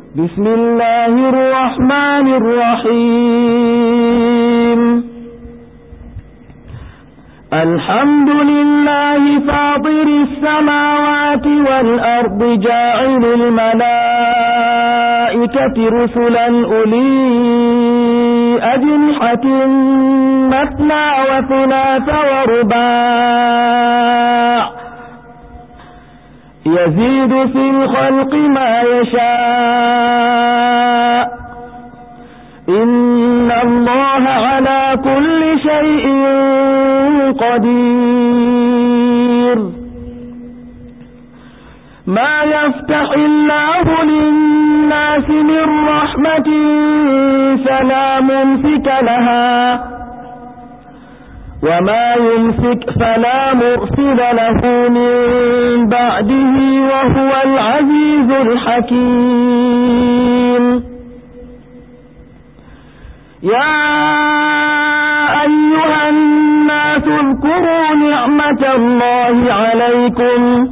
بسم الله الرحمن الرحيم الحمد لله فاطر السماوات والأرض جاعل الملائكة رسلا أولي أجنحة مثنى وثلاث ورباع يزيد في الخلق ما يشاء إن الله على كل شيء قدير ما يفتح الله للناس من رحمة فلا ممسك لها وما يمسك فلا مرسل له من بعده وهو العزيز الحكيم يا أيها الناس اذكروا نعمة الله عليكم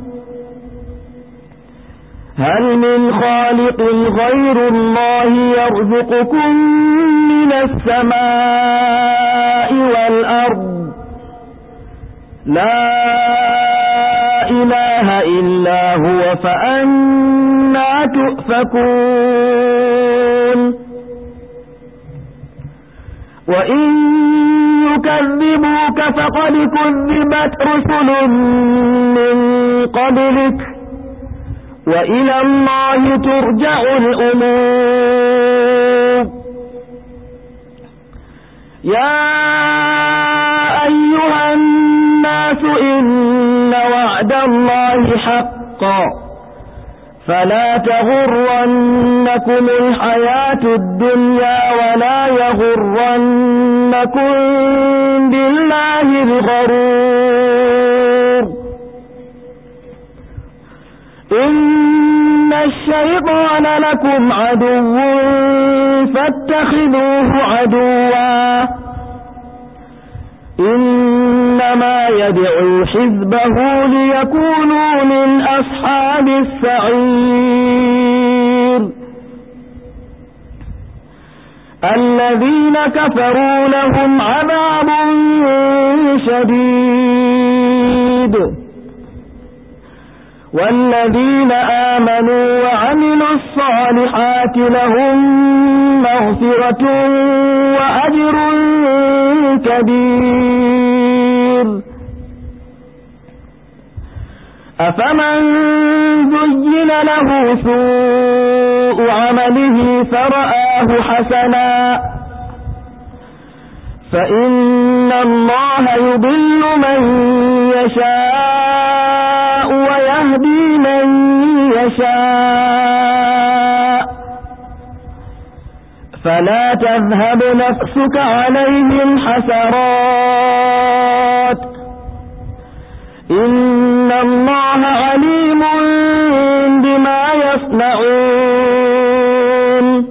هل من خالق غير الله يرزقكم من السماء والأرض لا إله إلا هو فأنى تؤفكون وإن يكذبوك فقد كذبت رسل من قبلك وإلى الله ترجع الأمور يا أيها الناس إن وعد الله حق فلا تغرنكم الحياة الدنيا ولا يغرنكم بالله الغرور إن الشيطان لكم عدو فاتخذوه عدوا إنما يدعو حزبه ليكونوا من أصحاب السعير الذين كفروا لهم عذاب شديد والذين آمنوا وعملوا الصالحات لهم مغفرة وأجر كبير أفمن زين له سوء عمله فرآه حسنا فإن الله يضل من يشاء ويهدي من يشاء فلا تذهب نفسك عليهم حسرات إن الله عليم بما يصنعون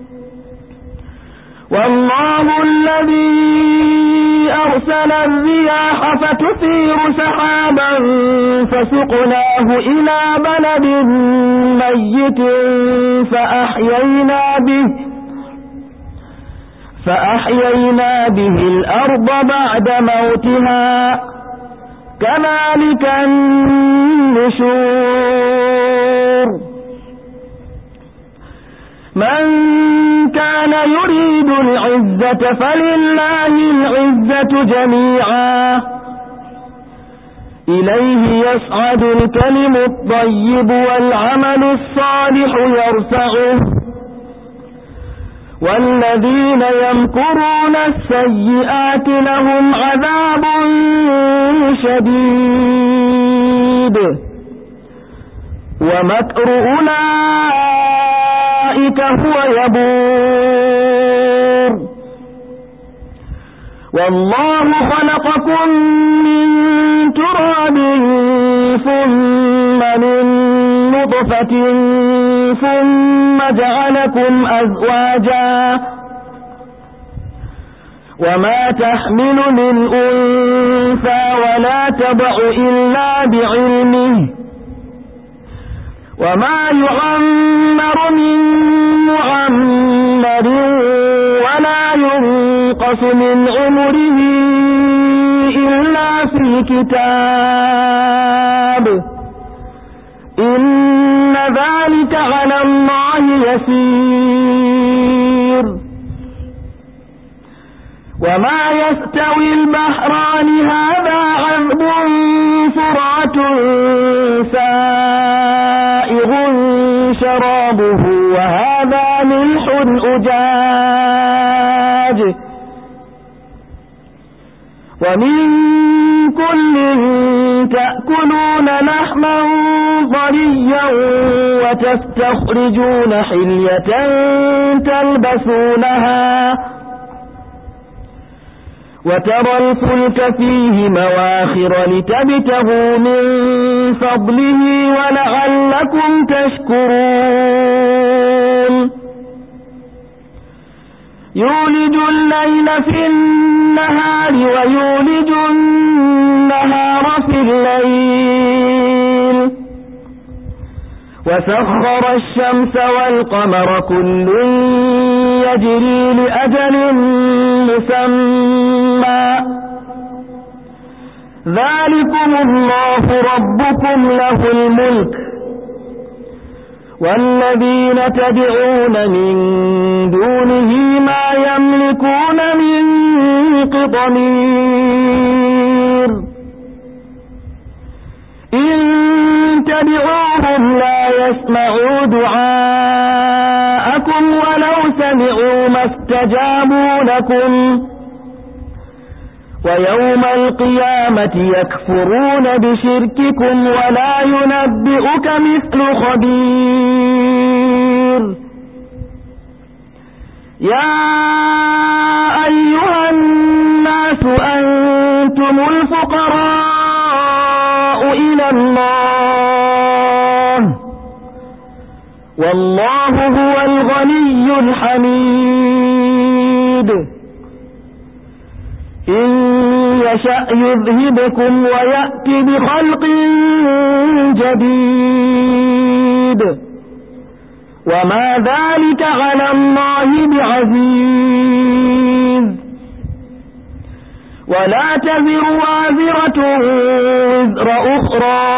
والله الذي أرسل الرياح فتثير سحابا فسقناه إلى بلد ميت فأحيينا به الأرض بعد موتها كذلك النشور من كان يريد العزة فلله العزة جميعا إليه يصعد الكلم الطيب والعمل الصالح يرفعه والذين يمكرون السيئات لهم عذاب شديد ومكر أولئك هو يبور والله خلقكم من تراب ثم من نطفة ثم جعلكم أزواجا وما تحمل من أنثى ولا تضع إلا بعلمه وما يعمر من يلبث من عمره إلا في كتاب إن ذلك على الله يسير وما يستوي البحران هذا عذب فرات سائغ شرابه وهذا ملح أجاج ومن كل تأكلون لحما طريا وتستخرجون حلية تلبسونها وترى الفلك فيه مواخر لتبتغوا من فضله ولعلكم تشكرون يولج الليل في النهار ويولج النهار في الليل وسخر الشمس والقمر كل يجري لأجل مسمى ذلكم الله ربكم له الملك والذين تدعون من دونه ما يملكون من قطمير إن تدعوهم لا يسمعوا دعاءكم ولو سمعوا ما استجابوا لكم ويوم القيامة يكفرون بشرككم ولا ينبئك مثل خبير يا أيها الناس أنتم الفقراء إلى الله والله هو الغني الحميد إن يشأ يذهبكم ويأتي بخلق جديد وما ذلك على الله بعزيز ولا تزر وازرة وزر أخرى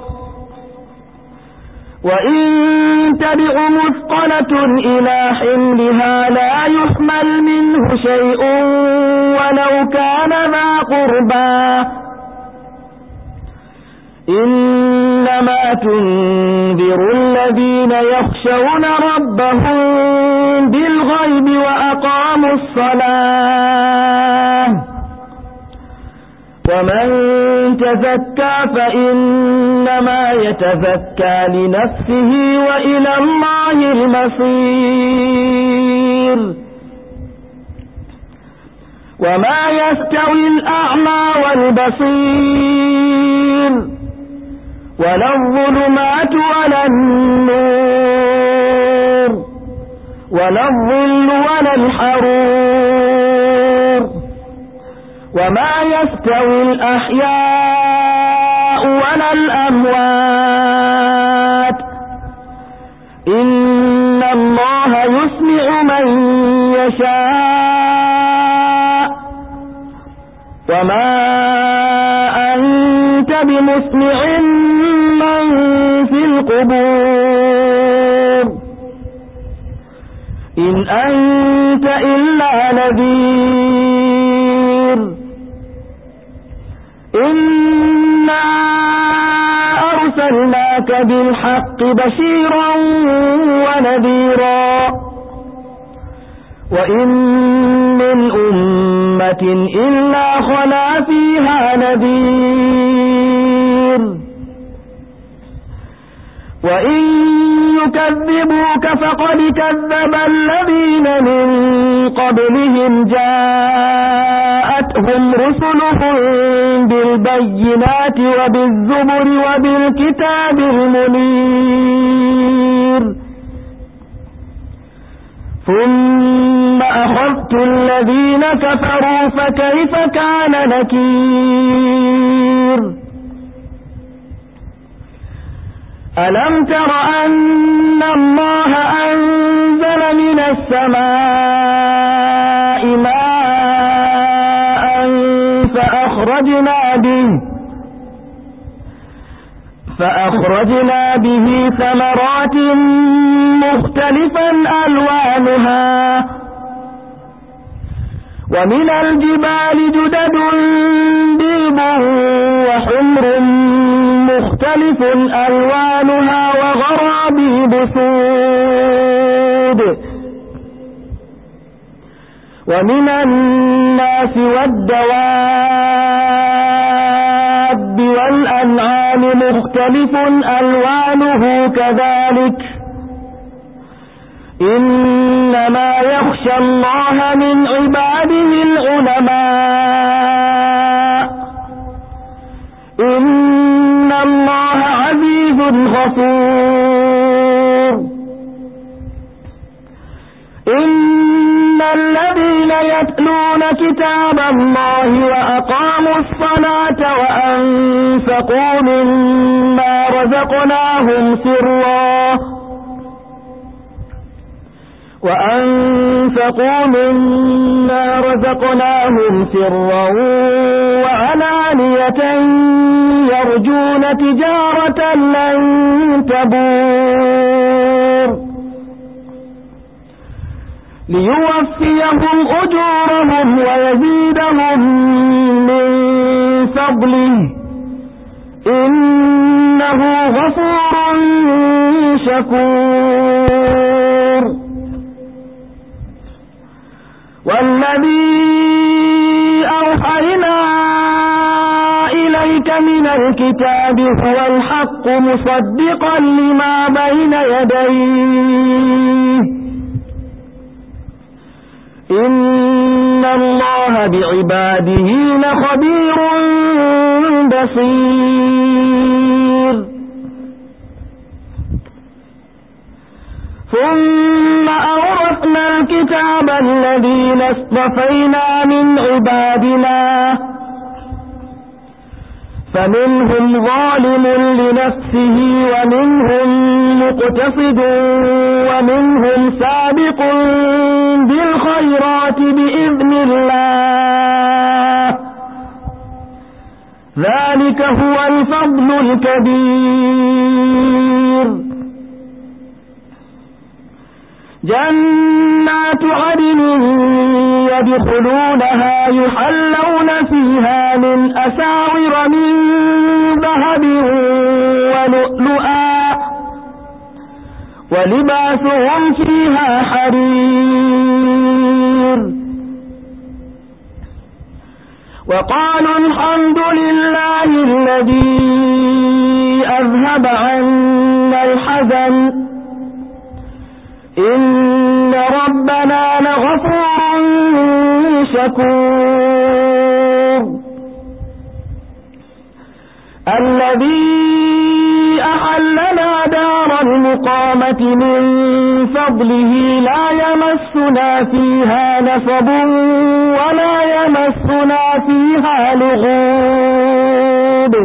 وإن تدع مثقلة إلى حملها لا يحمل منه شيء ولو كان ذا قربى إنما تنذر الذين يخشون ربهم بالغيب وأقاموا الصلاة ومن تزكى فإنما يتزكى لنفسه وإلى الله المصير وما يستوي الأعمى والبصير ولا الظلمات ولا النور ولا الظل ولا الحرور وما يستوي الأحياء ولا الأموات إن الله يسمع من يشاء وما أنت بمسمع من في القبور إن أنت إلا نذير إنا أرسلناك بالحق بشيرا ونذيرا وإن من أمة إلا خلا فيها نذير وإن يكذبوك فقد كذب الذين من قبلهم جاءتهم رسلهم بالبينات وبالزبر وبالكتاب المنير ثم أخذت الذين كفروا فكيف كان نكير ألم تر أن الله أنزل من السماء ماء فأخرجنا به ثمرات مختلفا ألوانها ومن الجبال جدد بيض وحمر مختلف ألوانها وغرابيب سود ومن الناس والدواب والأنعام مختلف ألوانه كذلك إنما يخشى الله من عباده العلماء إن الله عزيز غفور إن الذين يتلون كتاب الله وأقاموا الصلاة وأنفقوا مما رزقناهم سرا وعلانية يرجون تجارة لن تبور ليوفيهم أجورهم ويزيدهم من فضله إنه غفور شكور والذي أوحينا إليك من الكتاب هو الحق مصدقا لما بين يديه إن الله بعباده لخبير بصير ثم أورثنا الكتاب الذين اصطفينا من عبادنا فمنهم ظالم لنفسه ومنهم مقتصد ومنهم سابق بالخيرات بإذن الله ذلك هو الفضل الكبير جنات عدن يدخلونها يحلون فيها من أساور من ذهب ولؤلؤا ولباسهم فيها حرير وقالوا الحمد لله الذي أذهب عنا الحزن إن ربنا لغفور شكور الذي أحلنا دار المقامة من فضله لا يمسنا فيها نصب ولا يمسنا فيها لغوب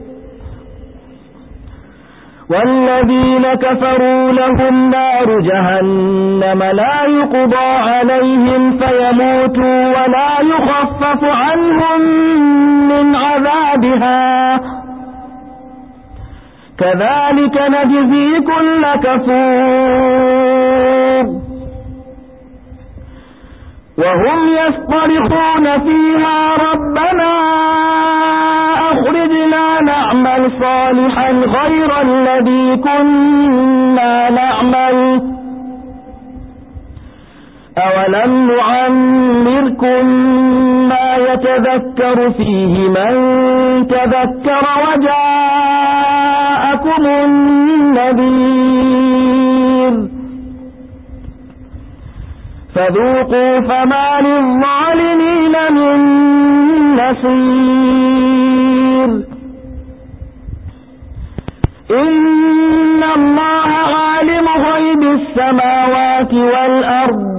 والذين كفروا لهم نار جهنم لا يقضى عليهم فيموتوا ولا يخفف عنهم من عذابها كذلك نجزي كل كفور وهم يصطرخون فيها ربنا أخرجنا نعمل صالحا غير الذي كنا نعمل أولم نعمركم ما يتذكر فيه من تذكر وجاءكم النذير فذوقوا فما للظالمين من نصير إن الله عالم غيب السماوات والأرض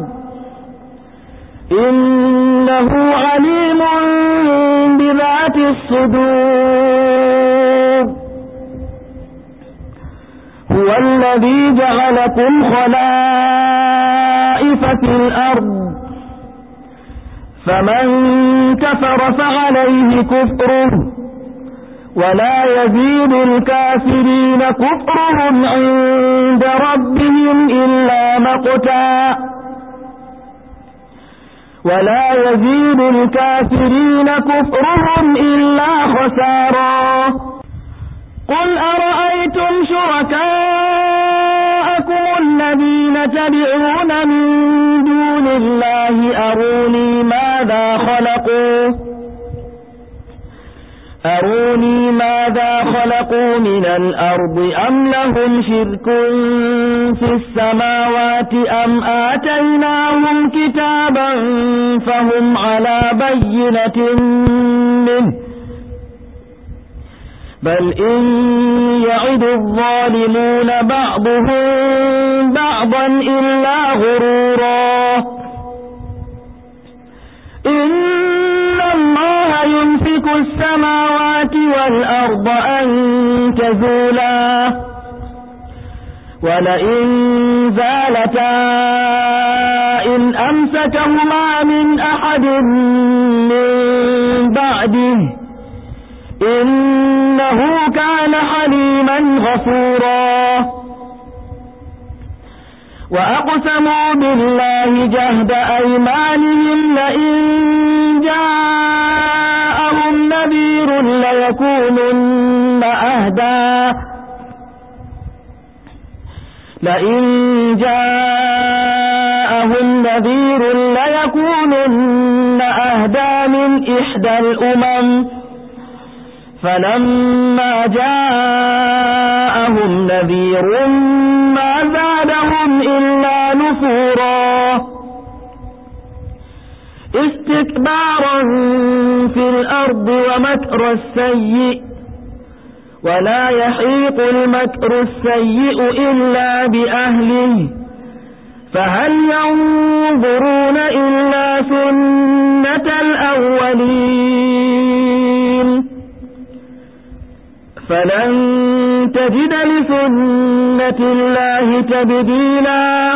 إنه عليم بذات الصدور هو الذي جعلكم خلائف في الأرض فمن كفر فعليه كفره ولا يزيد الكافرين كفرهم عند ربهم إلا مقتا ولا يزيد الكافرين كفرهم إلا خسارا قل أرأيتم شركاءكم الذين تدعون من دون الله أروني ماذا خلقوا من الأرض أم لهم شرك في السماوات أم آتيناهم كتابا فهم على بينة منه بل إن يعد الظالمون بعضهم بعضا إلا غرورا إن الله يمسك السماوات والأرض أن تزولا ولئن زالتا إن أمسكهما من أحد من بعده إنه كان حليما غفورا وأقسموا بالله جهد أيمانهم لئن جاءهم نذير ليكونن أهدى من إحدى الأمم فلما جاءهم نذير ما زادهم إلا نفورا استكبارا في الأرض ومكر السيء ولا يحيق المكر السيء إلا بأهله فهل ينظرون إلا سنة الأولين فلن تجد لسنة الله تبديلا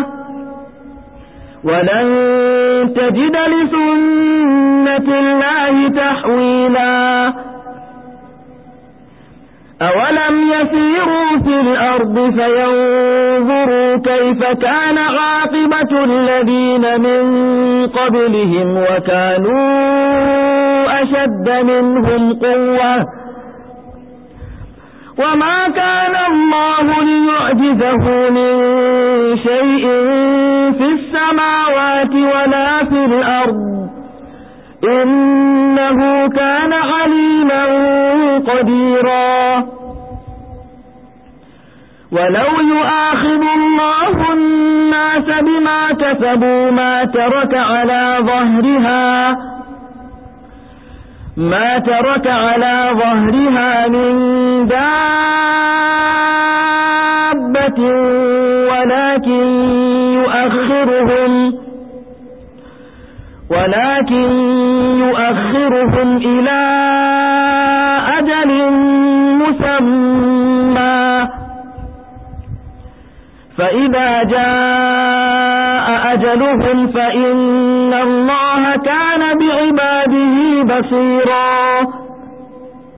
ولن تجد لسنة الله تحويلا أولم يسيروا في الأرض فينظروا كيف كان عاقبة الذين من قبلهم وكانوا أشد منهم قوة وما كان الله ليعجزه من شيء في السماوات ولا في الأرض إنه كان عليما قديرا ولو يؤاخذ الله الناس بما كسبوا ما ترك على ظهرها من دابة ولكن يؤخرهم إلى أجل مسمى فإذا جاء أجلهم فإن الله كان بعباده بصيرا